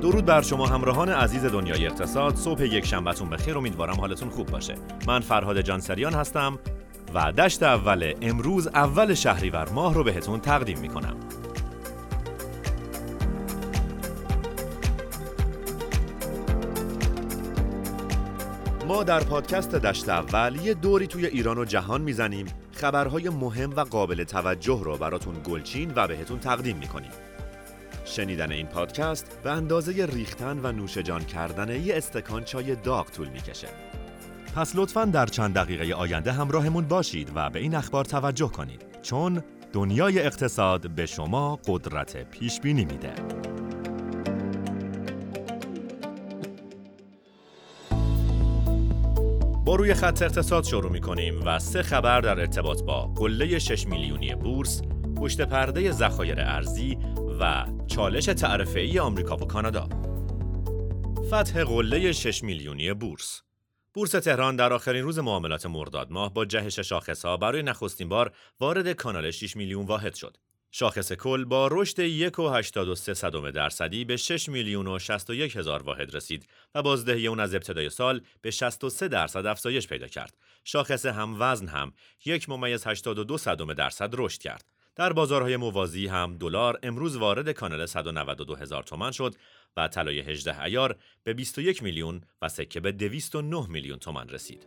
درود بر شما همراهان عزیز دنیای اقتصاد. صبح یک شنبهتون بخیر، امیدوارم حالتون خوب باشه. من فرهاد جانسریان هستم و دشت اول امروز اول شهریور ماه رو بهتون تقدیم میکنم. ما در پادکست دشت اول یه دوری توی ایران و جهان میزنیم، خبرهای مهم و قابل توجه رو براتون گلچین و بهتون تقدیم میکنیم. شنیدن این پادکست به اندازه ریختن و نوش جان کردن یه استکان چای داغ طول میکشه. پس لطفاً در چند دقیقه آینده همراهمون باشید و به این اخبار توجه کنید، چون دنیای اقتصاد به شما قدرت پیش بینی میده. با روی خط اقتصاد شروع می‌کنیم و 3 خبر در ارتباط با قله 6 میلیونی بورس، پشت پرده ذخایر ارزی و چالش تعرفه‌ای آمریکا و کانادا. فتح قله 6 میلیونی بورس. بورس تهران در آخرین روز معاملات مرداد ماه با جهش شاخص‌ها برای نخستین بار وارد کانال 6 میلیون واحد شد. شاخص کل با رشد 1.83% به 6 میلیون و 61 هزار واحد رسید و بازدهی اون از ابتدای سال به 63% افزایش پیدا کرد. شاخص هموزن هم 1.82% رشد کرد. در بازارهای موازی هم دلار امروز وارد کانال 192 هزار تومان شد و طلای 18 عیار به 21 میلیون و سکه به 209 میلیون تومان رسید.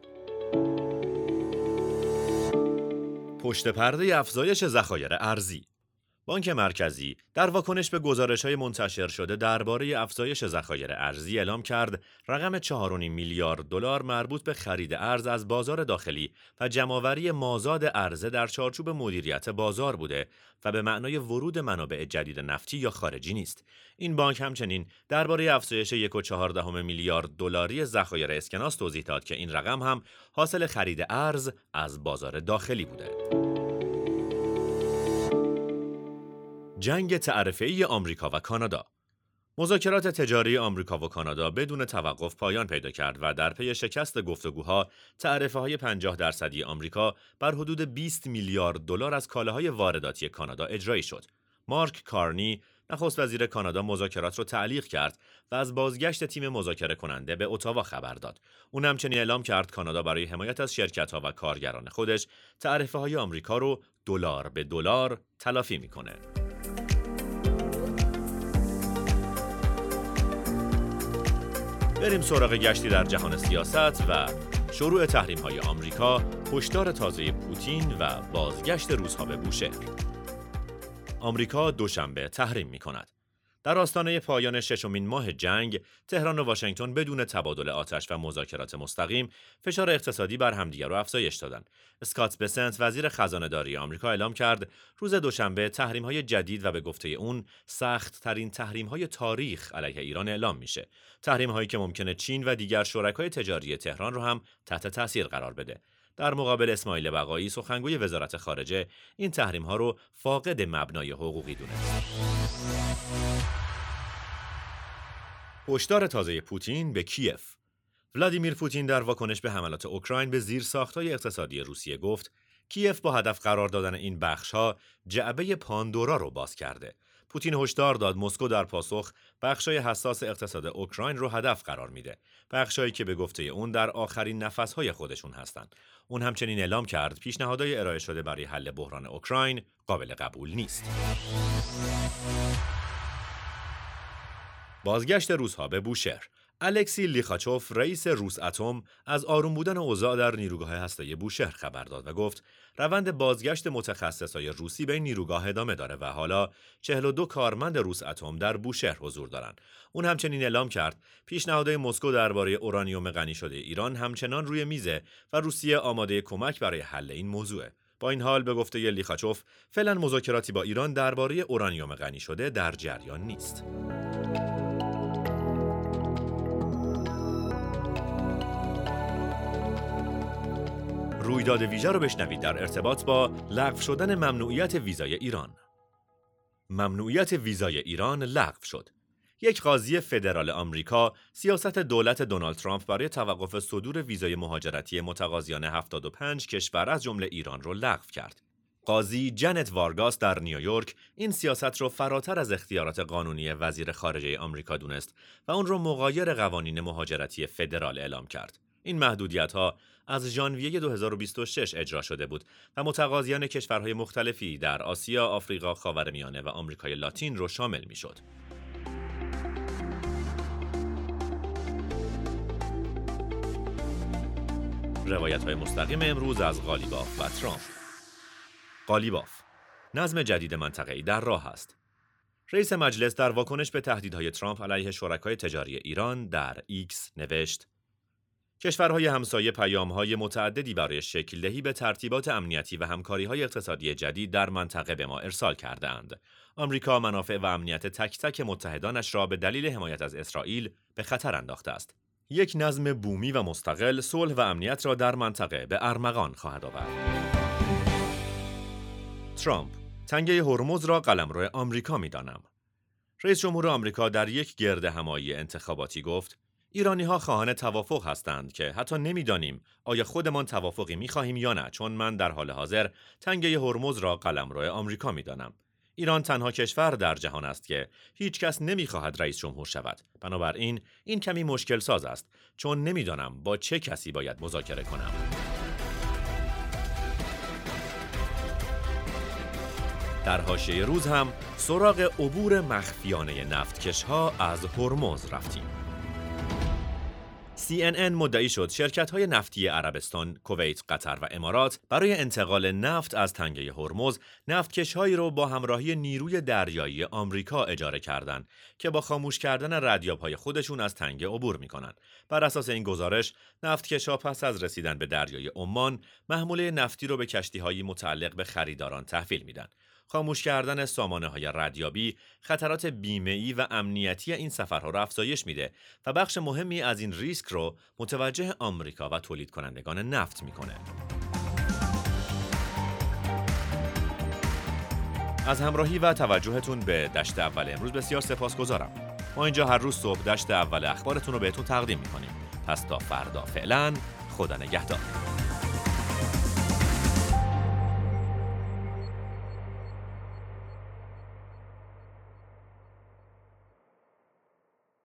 پشت پرده افزایش ذخایر ارزی. بانک مرکزی در واکنش به گزارش‌های منتشر شده درباره افزایش ذخایر ارزی اعلام کرد رقم 4.5 میلیارد دلار مربوط به خرید ارز از بازار داخلی و جمع‌آوری مازاد عرضه در چارچوب مدیریت بازار بوده و به معنای ورود منابع جدید نفتی یا خارجی نیست. این بانک همچنین درباره افزایش 1.4 میلیارد دلاری ذخایر اسکناس توضیح داد که این رقم هم حاصل خرید ارز از بازار داخلی بوده. جنگ تعرفه‌ای آمریکا و کانادا. مذاکرات تجاری آمریکا و کانادا بدون توقف پایان پیدا کرد و در پی شکست گفتگوها تعرفه‌های 50% آمریکا بر حدود 20 میلیارد دلار از کالاهای وارداتی کانادا اجرایی شد. مارک کارنی، نخست وزیر کانادا، مذاکرات را تعلیق کرد و از بازگشت تیم مذاکره کننده به اتاوا خبر داد. اون همچنین اعلام کرد کانادا برای حمایت از شرکت‌ها و کارگران خودش تعرفه‌های آمریکا رو دلار به دلار تلافی می‌کنه. بریم سراغ گشتی در جهان سیاست و شروع تحریم‌های آمریکا، هشدار تازه پوتین و بازگشت روزها به بوشهر. آمریکا دوشنبه تحریم می‌کند. در آستانه پایان 6مین ماه جنگ، تهران و واشنگتن بدون تبادل آتش و مذاکرات مستقیم، فشار اقتصادی بر همدیگر را افزایش دادند. اسکات بسنت، وزیر خزانه‌داری آمریکا، اعلام کرد روز دوشنبه تحریم‌های جدید و به گفته اون سخت‌ترین تحریم‌های تاریخ علیه ایران اعلام میشه. تحریم‌هایی که ممکنه چین و دیگر شرکای تجاری تهران رو هم تحت تاثیر قرار بده. در مقابل اسماعیل بقایی، سخنگوی وزارت خارجه، این تحریم‌ها رو فاقد مبنای حقوقی دونست. هشدار تازه پوتین به کیف. ولادیمیر پوتین در واکنش به حملات اوکراین به زیرساخت‌های اقتصادی روسیه گفت کیف با هدف قرار دادن این بخش‌ها جعبه پاندورا رو باز کرده. پوتین هشدار داد مسکو در پاسخ بخش‌های حساس اقتصاد اوکراین رو هدف قرار میده، بخشایی که به گفته اون در آخرین نفس‌های خودشون هستن. اون همچنین اعلام کرد پیشنهادهای ارائه شده برای حل بحران اوکراین قابل قبول نیست. بازگشت روس‌ها به بوشهر. الکسی لیخاچوف، رئیس روس اتم، از آروم بودن اوضاع در نیروگاه هسته‌ای بوشهر خبر داد و گفت روند بازگشت متخصصای روسی به این نیروگاه ادامه داره و حالا 42 کارمند روس اتم در بوشهر حضور دارند. اون همچنین اعلام کرد پیشنهادهای مسکو درباره اورانیوم غنی شده ایران همچنان روی میزه و روسیه آماده کمک برای حل این موضوعه. با این حال به گفته لیخاچوف فعلا مذاکراتی با ایران درباره اورانیوم غنی شده در جریان نیست. رویداد ویژه رو بشنوید در ارتباط با لغو شدن ممنوعیت ویزای ایران. ممنوعیت ویزای ایران لغو شد. یک قاضی فدرال آمریکا سیاست دولت دونالد ترامپ برای توقف صدور ویزای مهاجرتی متقاضیان 75 کشور از جمله ایران را لغو کرد. قاضی جنت وارگاس در نیویورک این سیاست را فراتر از اختیارات قانونی وزیر خارجه آمریکا دونست و اون را مغایر قوانین مهاجرتی فدرال اعلام کرد. این محدودیت‌ها از ژانویه 2026 اجرا شده بود و متقاضیان کشورهای مختلفی در آسیا، آفریقا، خاورمیانه و آمریکای لاتین رو شامل می‌شد. روایت‌های مستقیم امروز از قالیباف و ترامپ. قالیباف: نظم جدید منطقه‌ای در راه است. رئیس مجلس در واکنش به تهدیدهای ترامپ علیه شرکای تجاری ایران در ایکس نوشت: کشورهای همسایه پیام‌های متعددی برای شکل دهی به ترتیبات امنیتی و همکاری‌های اقتصادی جدید در منطقه به ما ارسال کرده‌اند. آمریکا منافع و امنیت تک تک متحدانش را به دلیل حمایت از اسرائیل به خطر انداخته است. یک نظم بومی و مستقل، صلح و امنیت را در منطقه به ارمغان خواهد آورد. ترامپ: تنگه هرمز را قلمرو آمریکا می‌دانم. رئیس جمهور آمریکا در یک گردهمایی انتخاباتی گفت: ایرانی‌ها خواهان توافق هستند که حتی نمی‌دانیم آیا خودمان توافقی می‌خواهیم یا نه، چون من در حال حاضر تنگه هرمز را قلمرو آمریکا می‌دانم. ایران تنها کشور در جهان است که هیچ کس نمی‌خواهد رئیس جمهور شود. بنابراین این کمی مشکل ساز است، چون نمی‌دانم با چه کسی باید مذاکره کنم. در حاشیه روز هم سراغ عبور مخفیانه نفتکش‌ها از هرمز رفتیم. CNN مدعی شد شرکت‌های نفتی عربستان، کویت، قطر و امارات برای انتقال نفت از تنگه هرمز نفتکش‌هایی را با همراهی نیروی دریایی آمریکا اجاره کردند که با خاموش کردن ردیاب‌های خودشون از تنگه عبور می‌کنند. بر اساس این گزارش، نفتکش‌ها پس از رسیدن به دریای عمان، محموله نفتی را به کشتی‌های متعلق به خریداران تحویل میدن. خاموش کردن سامانه‌های ردیابی خطرات بیمه‌ای و امنیتی این سفرها را افزایش میده و بخش مهمی از این ریسک رو متوجه آمریکا و تولید کنندگان نفت میکنه. از همراهی و توجهتون به دشت اول امروز بسیار سپاسگزارم. ما اینجا هر روز صبح دشت اول اخبارتون رو بهتون تقدیم میکنیم. پس تا فردا فعلا، خدا نگهدار.